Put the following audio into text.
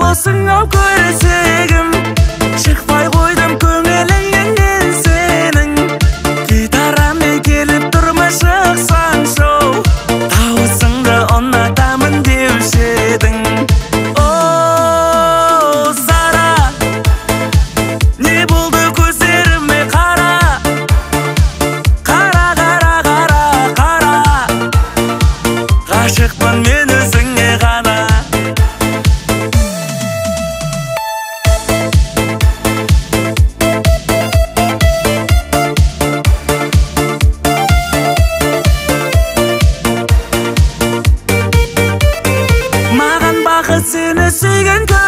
досың ау көрсегім, шықпай қойдым көңіліңнен сенің. Гитарамен келіп тұрма шықсаң шоу, дауысыңды ұнатамын деуші едің. О, Сара, не болды көздеріме қара, қара, қара, қара, қара. Ғашықпын мен өзіңе ғана. Маған бақыт сені сүйген